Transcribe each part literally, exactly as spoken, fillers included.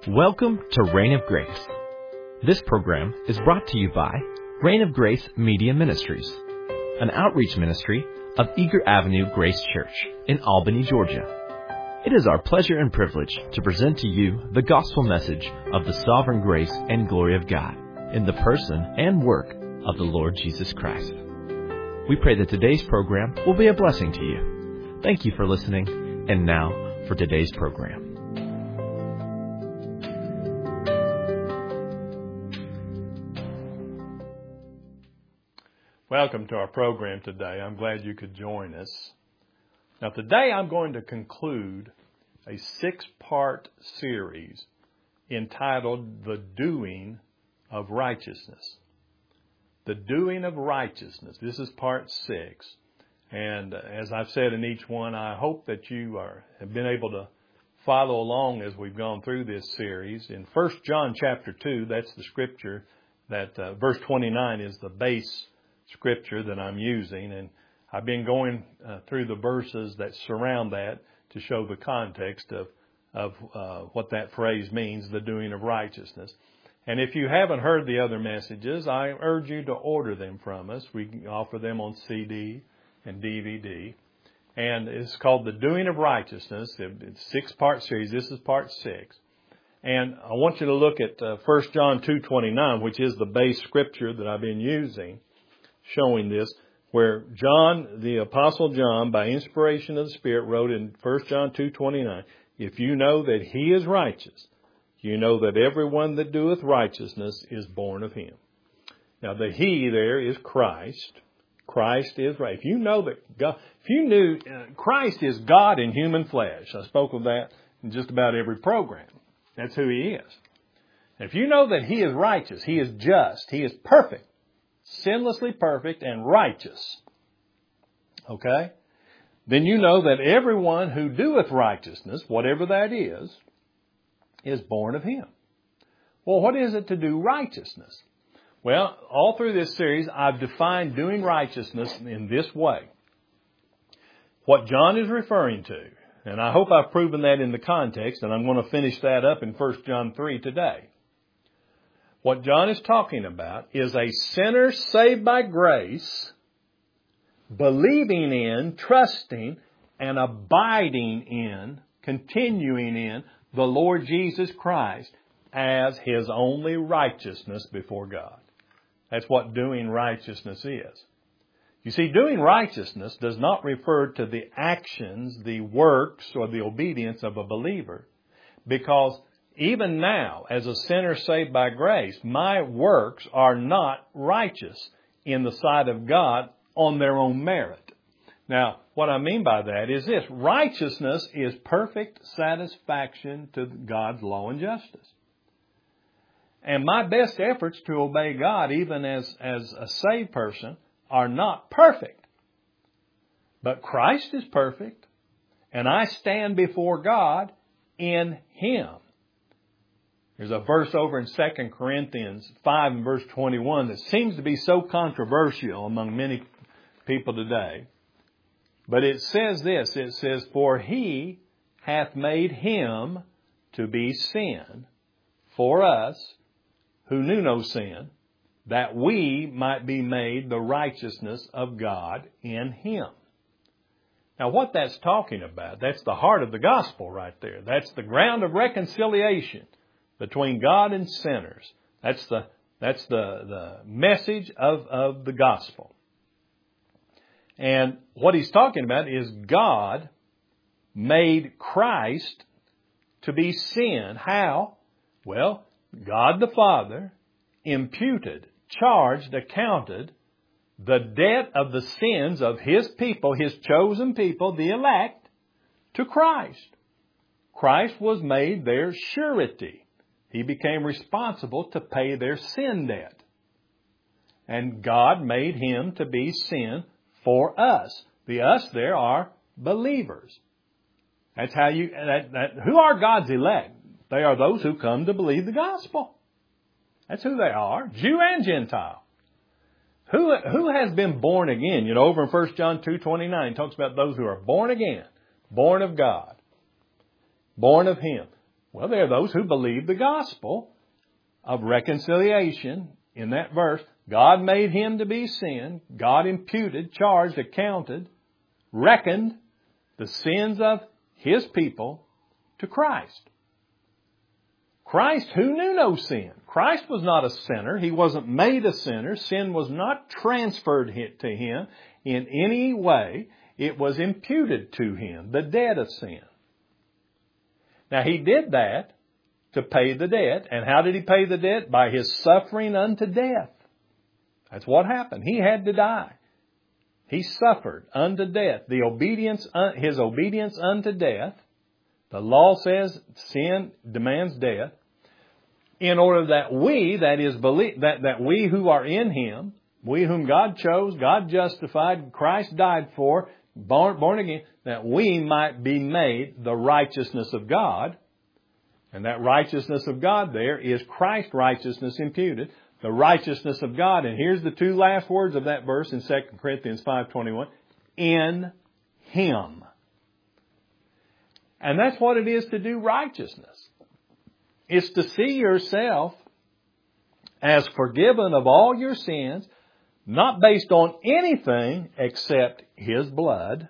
Welcome to Reign of Grace. This program is brought to you by Reign of Grace Media Ministries, an outreach ministry of Eager Avenue Grace Church in Albany, Georgia. It is our pleasure and privilege to present to you the gospel message of the sovereign grace and glory of God in the person and work of the Lord Jesus Christ. We pray that today's program will be a blessing to you. Thank you for listening, and now for today's program. Welcome to our program today. I'm glad you could join us. Now today I'm going to conclude a six-part series entitled The Doing of Righteousness. The Doing of Righteousness. This is part six. And as I've said in each one, I hope that you are, have been able to follow along as we've gone through this series. In First John chapter two, that's the scripture that uh, verse twenty-nine is the base scripture that I'm using, and I've been going uh, through the verses that surround that to show the context of of uh, what that phrase means, the doing of righteousness. And if you haven't heard the other messages, I urge you to order them from us. We offer them on C D and D V D, and it's called The Doing of Righteousness. It's a six-part series. This is part six. And I want you to look at uh, First John two twenty-nine, which is the base scripture that I've been using, showing this, where John, the Apostle John, by inspiration of the Spirit, wrote in First John two twenty-nine, if you know that he is righteous, you know that everyone that doeth righteousness is born of him. Now the he there is Christ. Christ is right. If you know that God, if you knew uh, Christ is God in human flesh, I spoke of that in just about every program. That's who he is. And if you know that he is righteous, he is just, he is perfect, sinlessly perfect and righteous, okay, then you know that everyone who doeth righteousness, whatever that is, is born of him. Well, what is it to do righteousness? Well, all through this series, I've defined doing righteousness in this way. What John is referring to, and I hope I've proven that in the context, and I'm going to finish that up in First John three today. What John is talking about is a sinner saved by grace, believing in, trusting, and abiding in, continuing in the Lord Jesus Christ as his only righteousness before God. That's what doing righteousness is. You see, doing righteousness does not refer to the actions, the works, or the obedience of a believer, because even now, as a sinner saved by grace, my works are not righteous in the sight of God on their own merit. Now, what I mean by that is this. Righteousness is perfect satisfaction to God's law and justice. And my best efforts to obey God, even as, as a saved person, are not perfect. But Christ is perfect, and I stand before God in him. There's a verse over in Second Corinthians five and verse twenty-one that seems to be so controversial among many people today. But it says this, it says, for he hath made him to be sin for us who knew no sin, that we might be made the righteousness of God in him. Now what that's talking about, that's the heart of the gospel right there. That's the ground of reconciliation between God and sinners. That's the that's the, the message of, of the gospel. And what he's talking about is God made Christ to be sin. How? Well, God the Father imputed, charged, accounted the debt of the sins of his people, his chosen people, the elect, to Christ. Christ was made their surety. He became responsible to pay their sin debt. And God made him to be sin for us. The us there are believers. That's how you, that, that, who are God's elect? They are those who come to believe the gospel. That's who they are, Jew and Gentile. Who, who has been born again? You know, over in First John two twenty-nine, it talks about those who are born again, born of God, born of him. Well, there are those who believe the gospel of reconciliation. In that verse, God made him to be sin. God imputed, charged, accounted, reckoned the sins of his people to Christ. Christ, who knew no sin. Christ was not a sinner. He wasn't made a sinner. Sin was not transferred to him in any way. It was imputed to him, the debt of sin. Now, he did that to pay the debt. And how did he pay the debt? By his suffering unto death. That's what happened. He had to die. He suffered unto death. The obedience, his obedience unto death. The law says sin demands death. In order that we, that is, believe, that, that we who are in him, we whom God chose, God justified, Christ died for, born, born again, that we might be made the righteousness of God. And that righteousness of God there is Christ's righteousness imputed. The righteousness of God. And here's the two last words of that verse in Second Corinthians five twenty-one. In him. And that's what it is to do righteousness. It's to see yourself as forgiven of all your sins, not based on anything except his blood,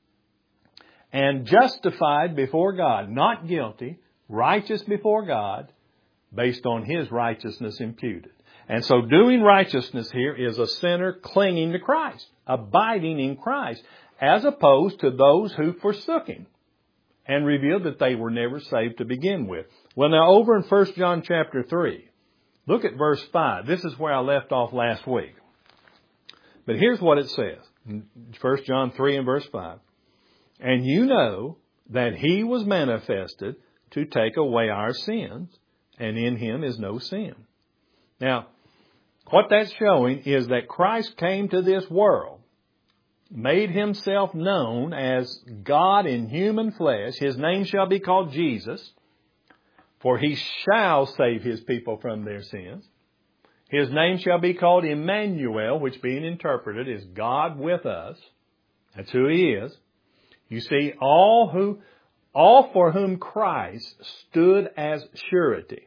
and justified before God, not guilty, righteous before God, based on his righteousness imputed. And so doing righteousness here is a sinner clinging to Christ, abiding in Christ, as opposed to those who forsook him and revealed that they were never saved to begin with. Well, now over in First John chapter three, look at verse five. This is where I left off last week. But here's what it says. First John three and verse five. And you know that he was manifested to take away our sins, and in him is no sin. Now, what that's showing is that Christ came to this world, made himself known as God in human flesh. His name shall be called Jesus, for he shall save his people from their sins. His name shall be called Emmanuel, which being interpreted is God with us. That's who he is. You see, all who, all for whom Christ stood as surety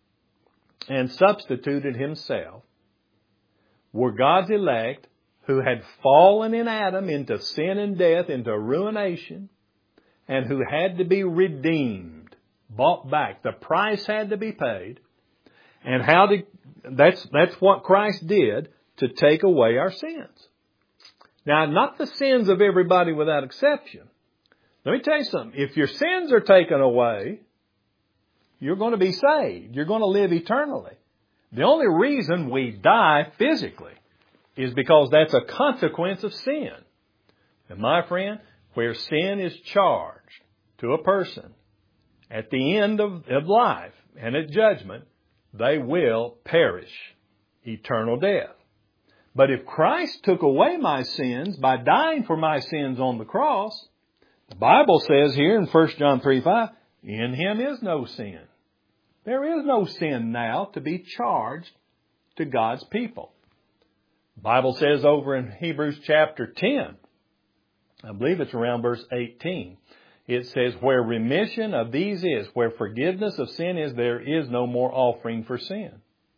and substituted himself were God's elect who had fallen in Adam into sin and death, into ruination, and who had to be redeemed, bought back. The price had to be paid. And how did, that's, that's what Christ did to take away our sins. Now, not the sins of everybody without exception. Let me tell you something. If your sins are taken away, you're going to be saved. You're going to live eternally. The only reason we die physically is because that's a consequence of sin. And my friend, where sin is charged to a person at the end of, of life and at judgment, they will perish eternal death. But if Christ took away my sins by dying for my sins on the cross, the Bible says here in First John three five, in him is no sin. There is no sin now to be charged to God's people. The Bible says over in Hebrews chapter ten, I believe it's around verse eighteen, it says, where remission of these is, where forgiveness of sin is, there is no more offering for sin.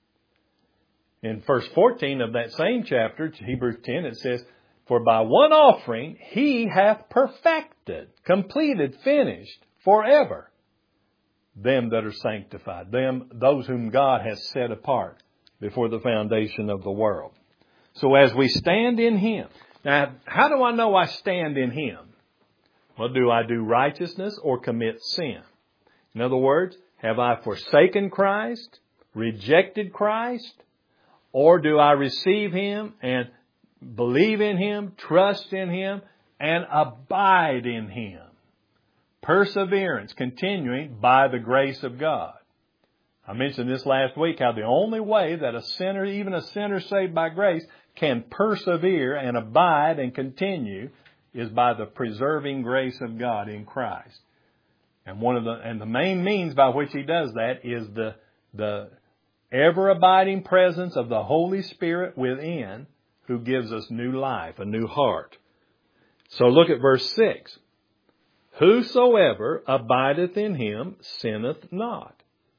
In verse fourteen of that same chapter, Hebrews ten, it says, for by one offering he hath perfected, completed, finished, forever, them that are sanctified, them, those whom God has set apart before the foundation of the world. So as we stand in him, now how do I know I stand in him? Well, do I do righteousness or commit sin? In other words, have I forsaken Christ, rejected Christ, or do I receive him and believe in him, trust in him, and abide in him? Perseverance, continuing by the grace of God. I mentioned this last week, how the only way that a sinner, even a sinner saved by grace, can persevere and abide and continue is by the preserving grace of God in Christ. And one of the, and the main means by which he does that is the, the ever-abiding presence of the Holy Spirit within, who gives us new life, a new heart. So look at verse six. whosoever abideth in him sinneth not.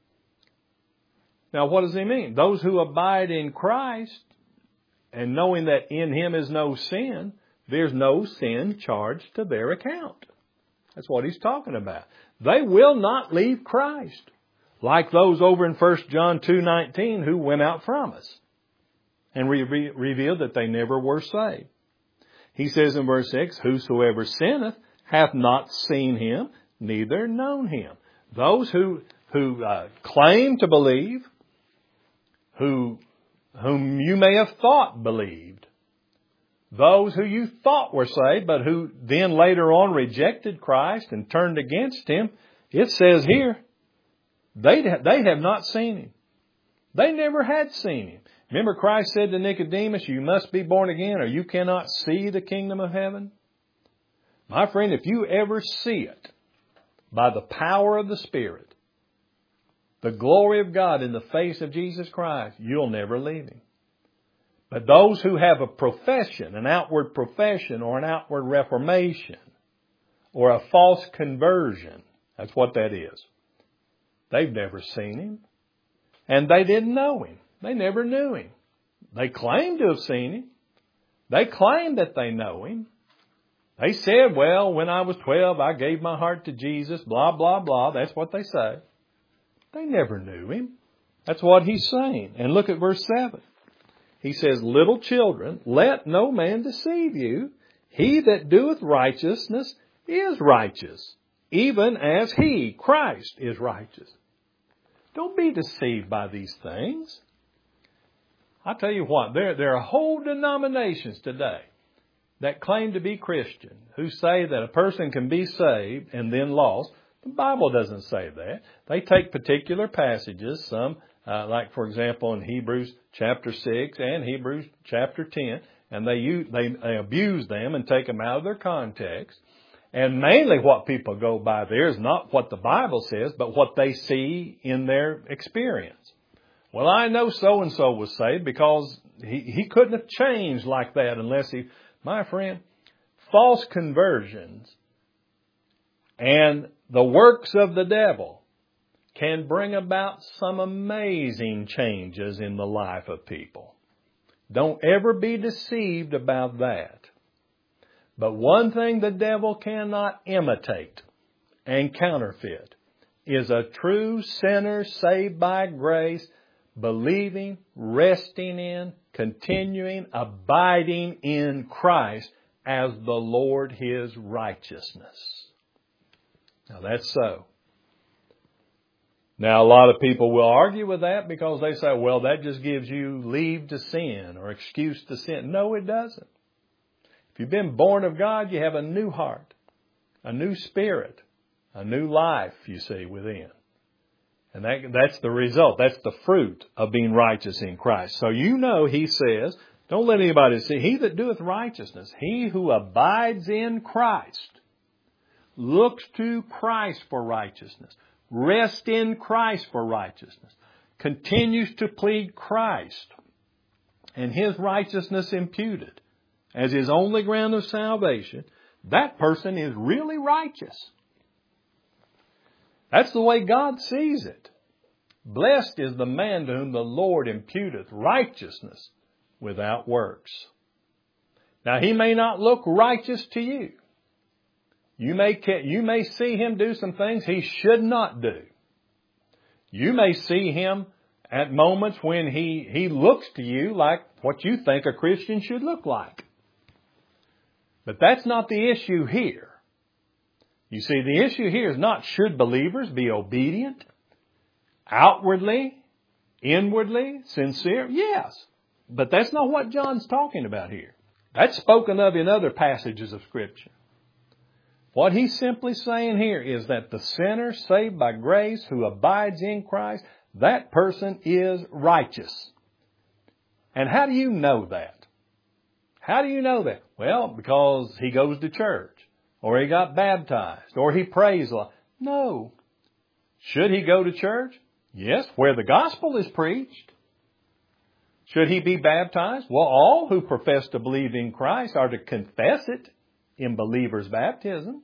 Now what does he mean? Those who abide in Christ, and knowing that in him is no sin, there's no sin charged to their account. That's what he's talking about. They will not leave Christ, like those over in First John two nineteen who went out from us and re- re- revealed that they never were saved. He says in verse six, whosoever sinneth hath not seen him, neither known him. Those who who uh, claim to believe, who whom you may have thought believed, those who you thought were saved, but who then later on rejected Christ and turned against him, it says here, they, they have not seen him. They never had seen him. Remember Christ said to Nicodemus, you must be born again or you cannot see the kingdom of heaven. My friend, if you ever see it by the power of the Spirit, the glory of God in the face of Jesus Christ, you'll never leave him. But those who have a profession, an outward profession or an outward reformation or a false conversion, that's what that is. They've never seen him. And they didn't know him. They never knew him. They claim to have seen him. They claim that they know him. They said, well, when I was twelve, I gave my heart to Jesus, blah, blah, blah. That's what they say. They never knew him. That's what he's saying. And look at verse seven. He says, little children, let no man deceive you. He that doeth righteousness is righteous, even as he, Christ, is righteous. Don't be deceived by these things. I'll tell you what, there, there are whole denominations today that claim to be Christian, who say that a person can be saved and then lost. The Bible doesn't say that. They take particular passages, some Uh, like, for example, in Hebrews chapter six and Hebrews chapter ten, and they, use, they they abuse them and take them out of their context. And mainly what people go by there is not what the Bible says, but what they see in their experience. Well, I know so-and-so was saved because he, he couldn't have changed like that unless he... My friend, false conversions and the works of the devil can bring about some amazing changes in the life of people. Don't ever be deceived about that. But one thing the devil cannot imitate and counterfeit is a true sinner saved by grace, believing, resting in, continuing, abiding in Christ as the Lord his righteousness. Now that's so. Now, a lot of people will argue with that because they say, well, that just gives you leave to sin or excuse to sin. No, it doesn't. If you've been born of God, you have a new heart, a new spirit, a new life, you see, within. And that, that's the result. That's the fruit of being righteous in Christ. So you know, he says, don't let anybody see, he that doeth righteousness, he who abides in Christ, looks to Christ for righteousness. Rest in Christ for righteousness. Continues to plead Christ and his righteousness imputed as his only ground of salvation. That person is really righteous. That's the way God sees it. Blessed is the man to whom the Lord imputeth righteousness without works. Now, he may not look righteous to you. You may, you may see him do some things he should not do. You may see him at moments when he, he looks to you like what you think a Christian should look like. But that's not the issue here. You see, the issue here is not should believers be obedient, outwardly, inwardly, sincere? Yes. But that's not what John's talking about here. That's spoken of in other passages of Scripture. What he's simply saying here is that the sinner saved by grace who abides in Christ, that person is righteous. And how do you know that? How do you know that? Well, because he goes to church, or he got baptized, or he prays a lot. No. Should he go to church? Yes, where the gospel is preached. Should he be baptized? Well, all who profess to believe in Christ are to confess it in believer's baptism.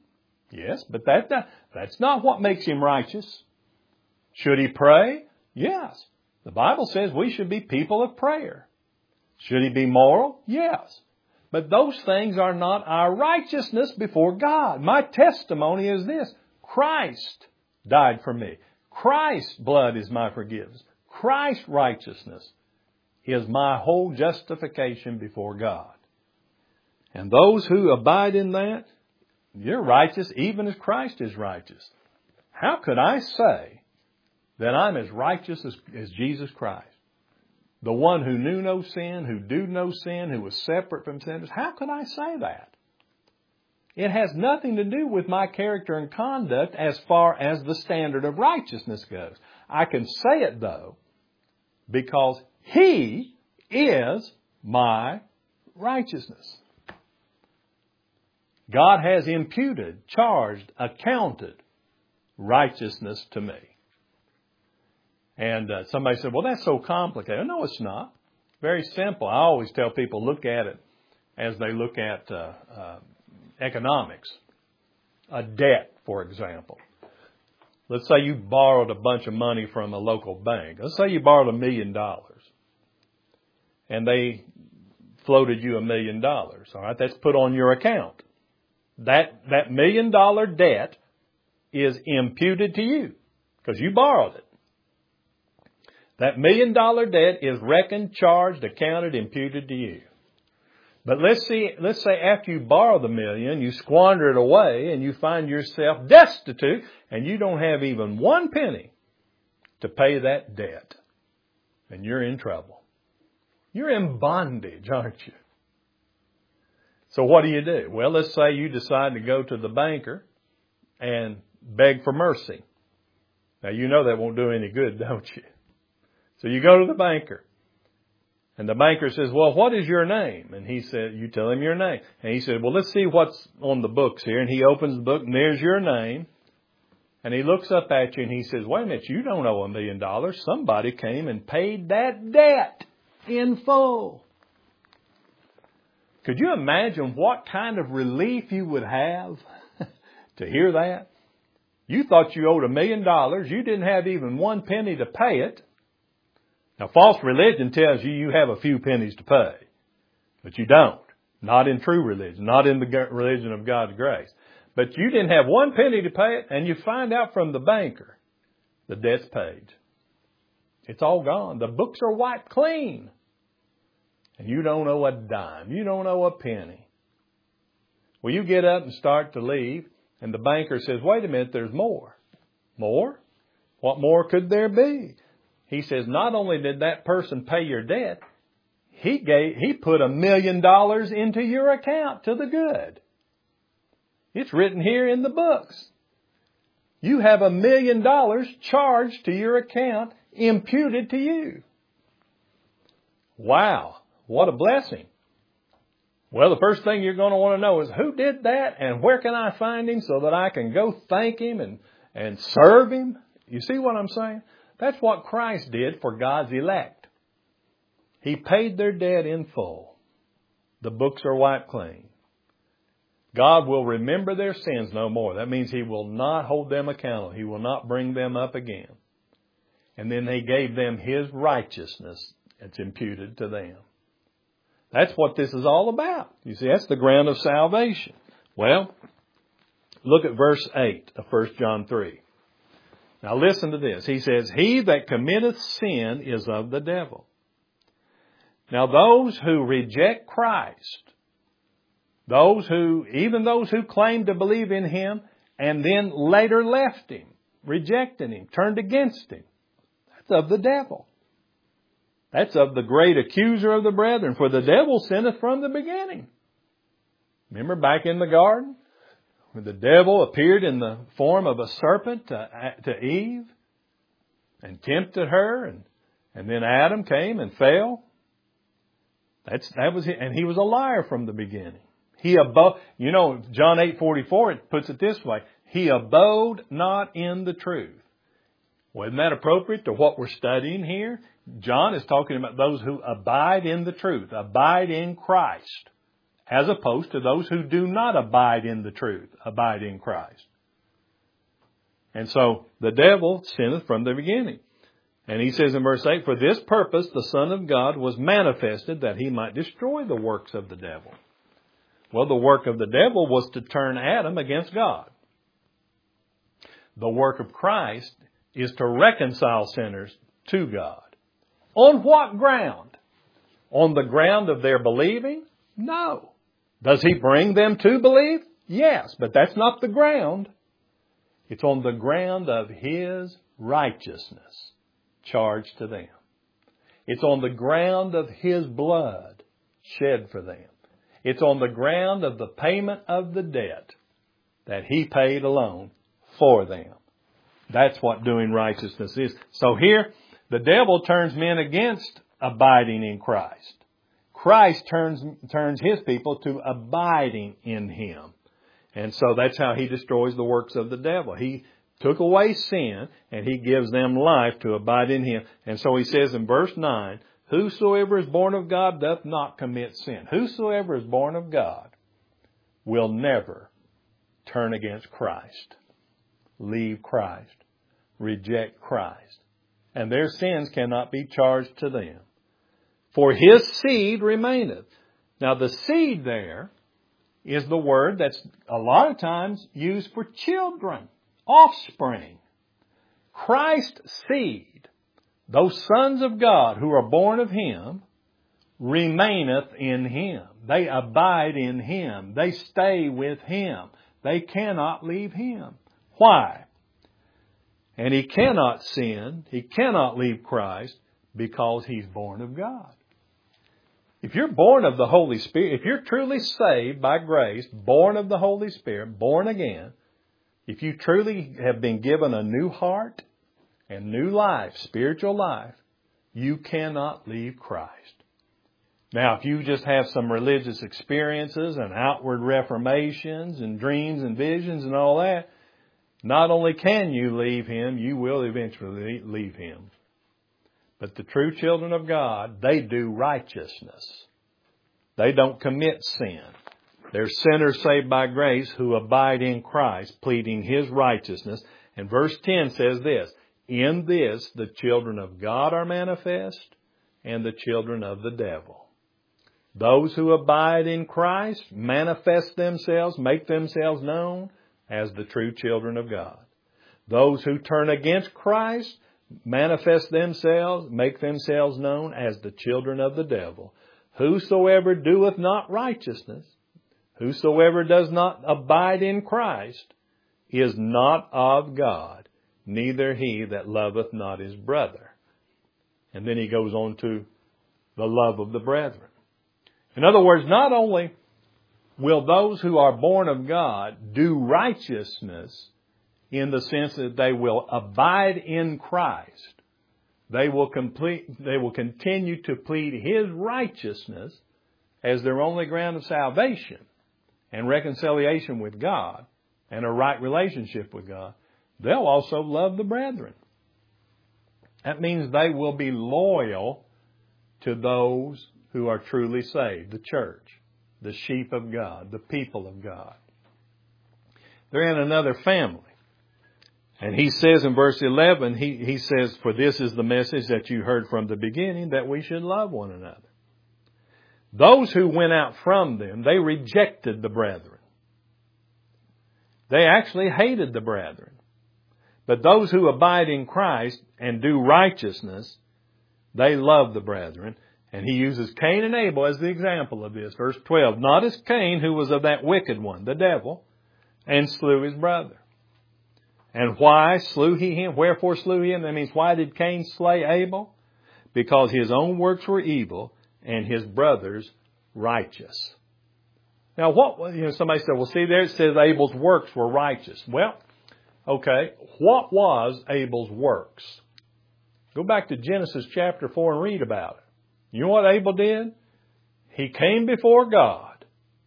Yes, but that, that that's not what makes him righteous. Should he pray? Yes. The Bible says we should be people of prayer. Should he be moral? Yes. But those things are not our righteousness before God. My testimony is this. Christ died for me. Christ's blood is my forgiveness. Christ's righteousness is my whole justification before God. And those who abide in that, you're righteous even as Christ is righteous. How could I say that I'm as righteous as, as Jesus Christ? The one who knew no sin, who do no sin, who was separate from sinners. How could I say that? It has nothing to do with my character and conduct as far as the standard of righteousness goes. I can say it, though, because He is my righteousness. God has imputed, charged, accounted righteousness to me. And uh, somebody said, well, that's so complicated. No, it's not. Very simple. I always tell people, look at it as they look at uh, uh, economics. A debt, for example. Let's say you borrowed a bunch of money from a local bank. Let's say you borrowed a million dollars. And they floated you a million dollars. All right, that's put on your account. That, that million dollar debt is imputed to you because you borrowed it. That million dollar debt is reckoned, charged, accounted, imputed to you. But let's see, let's say after you borrow the million, you squander it away and you find yourself destitute and you don't have even one penny to pay that debt. And you're in trouble. You're in bondage, aren't you? So what do you do? Well, let's say you decide to go to the banker and beg for mercy. Now, you know that won't do any good, don't you? So you go to the banker. And the banker says, well, what is your name? And he said, you tell him your name. And he said, well, let's see what's on the books here. And he opens the book and there's your name. And he looks up at you and he says, wait a minute, you don't owe a million dollars. Somebody came and paid that debt in full. Could you imagine what kind of relief you would have to hear that? You thought you owed a million dollars. You didn't have even one penny to pay it. Now, false religion tells you you have a few pennies to pay, but you don't. Not in true religion, not in the religion of God's grace. But you didn't have one penny to pay it, and you find out from the banker the debt's paid. It's all gone. The books are wiped clean. And you don't owe a dime. You don't owe a penny. Well, you get up and start to leave, and the banker says, wait a minute, there's more. More? What more could there be? He says, not only did that person pay your debt, he gave, he put a million dollars into your account to the good. It's written here in the books. You have a million dollars charged to your account, imputed to you. Wow. What a blessing. Well, the first thing you're going to want to know is who did that and where can I find him so that I can go thank him and, and serve him? You see what I'm saying? That's what Christ did for God's elect. He paid their debt in full. The books are wiped clean. God will remember their sins no more. That means He will not hold them accountable. He will not bring them up again. And then He gave them His righteousness that's imputed to them. That's what this is all about. You see, that's the ground of salvation. Well, look at verse eight of First John three. Now listen to this. He says, he that committeth sin is of the devil. Now those who reject Christ, those who, even those who claim to believe in Him and then later left Him, rejected Him, turned against Him, that's of the devil. That's of the great accuser of the brethren, for the devil sinneth from the beginning. Remember back in the garden, when the devil appeared in the form of a serpent to, to Eve and tempted her, and, and then Adam came and fell. That's, that was, and he was a liar from the beginning. He abode, you know, John eight forty-four, it puts it this way, he abode not in the truth. Wasn't that appropriate to what we're studying here? John is talking about those who abide in the truth, abide in Christ, as opposed to those who do not abide in the truth, abide in Christ. And so the devil sinneth from the beginning. And he says in verse eight, for this purpose the Son of God was manifested, that he might destroy the works of the devil. Well, the work of the devil was to turn Adam against God. The work of Christ is to reconcile sinners to God. On what ground? On the ground of their believing? No. Does he bring them to believe? Yes, but that's not the ground. It's on the ground of his righteousness charged to them. It's on the ground of his blood shed for them. It's on the ground of the payment of the debt that he paid alone for them. That's what doing righteousness is. So here, the devil turns men against abiding in Christ. Christ turns, turns his people to abiding in him. And so that's how he destroys the works of the devil. He took away sin and he gives them life to abide in him. And so he says in verse nine, whosoever is born of God doth not commit sin. Whosoever is born of God will never turn against Christ, leave Christ, reject Christ. And their sins cannot be charged to them. For his seed remaineth. Now the seed there is the word that's a lot of times used for children, offspring. Christ's seed, those sons of God who are born of him, remaineth in him. They abide in him. They stay with him. They cannot leave him. Why? And he cannot sin. He cannot leave Christ because he's born of God. If you're born of the Holy Spirit, if you're truly saved by grace, born of the Holy Spirit, born again, if you truly have been given a new heart and new life, spiritual life, you cannot leave Christ. Now, if you just have some religious experiences and outward reformations and dreams and visions and all that, not only can you leave him, you will eventually leave him. But the true children of God, they do righteousness. They don't commit sin. They're sinners saved by grace who abide in Christ, pleading his righteousness. And verse ten says this, in this the children of God are manifest and the children of the devil. Those who abide in Christ manifest themselves, make themselves known as the true children of God. Those who turn against Christ manifest themselves, make themselves known as the children of the devil. Whosoever doeth not righteousness, whosoever does not abide in Christ, is not of God, neither he that loveth not his brother. And then he goes on to the love of the brethren. In other words, not only will those who are born of God do righteousness in the sense that they will abide in Christ, they will complete, they will continue to plead his righteousness as their only ground of salvation and reconciliation with God and a right relationship with God. They'll also love the brethren. That means they will be loyal to those who are truly saved, the church, the sheep of God, the people of God. They're in another family. And he says in verse eleven, he, he says, for this is the message that you heard from the beginning, that we should love one another. Those who went out from them, they rejected the brethren. They actually hated the brethren. But those who abide in Christ and do righteousness, they love the brethren. And he uses Cain and Abel as the example of this. Verse twelve, not as Cain, who was of that wicked one, the devil, and slew his brother. And why slew he him? Wherefore slew he him? That means, why did Cain slay Abel? Because his own works were evil and his brother's righteous. Now, what, you know, somebody said, well, see, there it says Abel's works were righteous. Well, okay, what was Abel's works? Go back to Genesis chapter four and read about it. You know what Abel did? He came before God,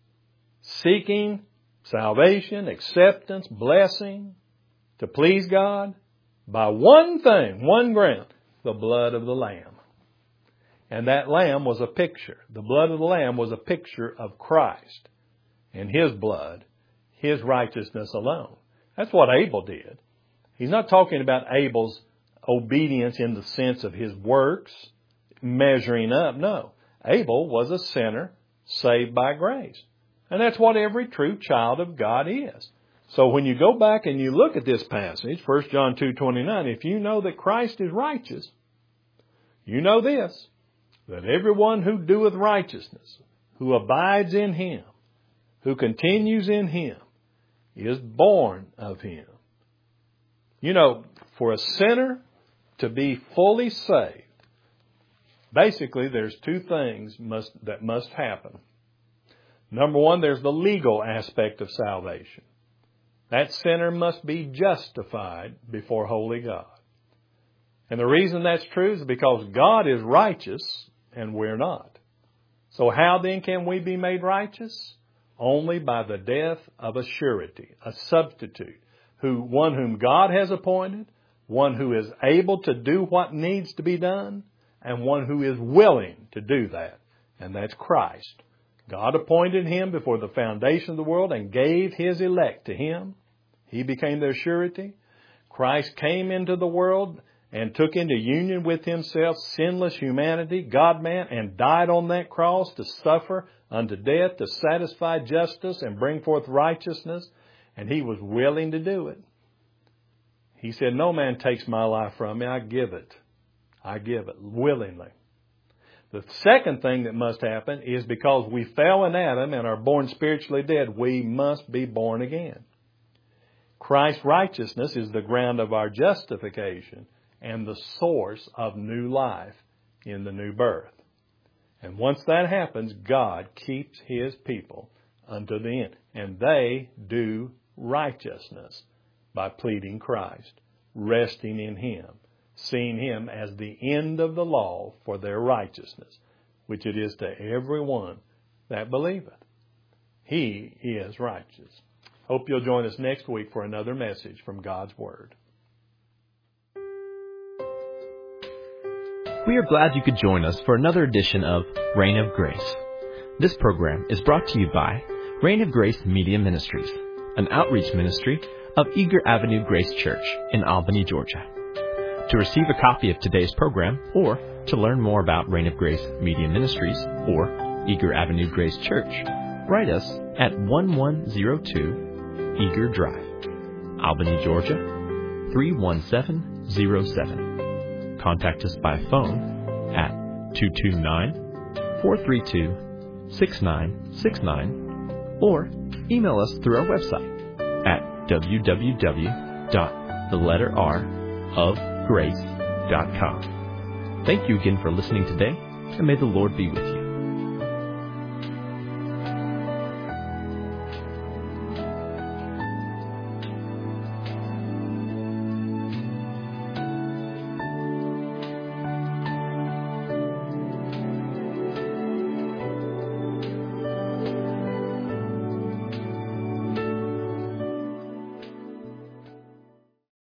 seeking salvation, acceptance, blessing, to please God by one thing, one ground, the blood of the Lamb. And that lamb was a picture. The blood of the lamb was a picture of Christ and His blood, His righteousness alone. That's what Abel did. He's not talking about Abel's obedience in the sense of his works, measuring up. No. Abel was a sinner saved by grace. And that's what every true child of God is. So when you go back and you look at this passage, First John two twenty-nine, if you know that Christ is righteous, you know this, that everyone who doeth righteousness, who abides in Him, who continues in Him, is born of Him. You know, for a sinner to be fully saved, basically there's two things must, that must happen. Number one, there's the legal aspect of salvation. That sinner must be justified before holy God. And the reason that's true is because God is righteous and we're not. So how then can we be made righteous? Only by the death of a surety, a substitute, who one whom God has appointed, one who is able to do what needs to be done, and one who is willing to do that. And that's Christ. God appointed Him before the foundation of the world and gave His elect to Him. He became their surety. Christ came into the world and took into union with Himself sinless humanity, God-man, and died on that cross to suffer unto death, to satisfy justice and bring forth righteousness. And He was willing to do it. He said, no man takes my life from me. I give it. I give it willingly. The second thing that must happen is because we fell in Adam and are born spiritually dead, we must be born again. Christ's righteousness is the ground of our justification and the source of new life in the new birth. And once that happens, God keeps His people unto the end. And they do righteousness by pleading Christ, resting in Him, seeing Him as the end of the law for their righteousness, which it is to everyone that believeth. He is righteous. Hope you'll join us next week for another message from God's Word. We are glad you could join us for another edition of Reign of Grace. This program is brought to you by Reign of Grace Media Ministries, an outreach ministry of Eager Avenue Grace Church in Albany, Georgia. To receive a copy of today's program or to learn more about Reign of Grace Media Ministries or Eager Avenue Grace Church, write us at one one zero two Eager Drive, Albany, Georgia three one seven zero seven. Contact us by phone at two two nine, four three two, six nine six nine or email us through our website at w w w dot the letter r of grace dot com. Thank you again for listening today, and may the Lord be with you.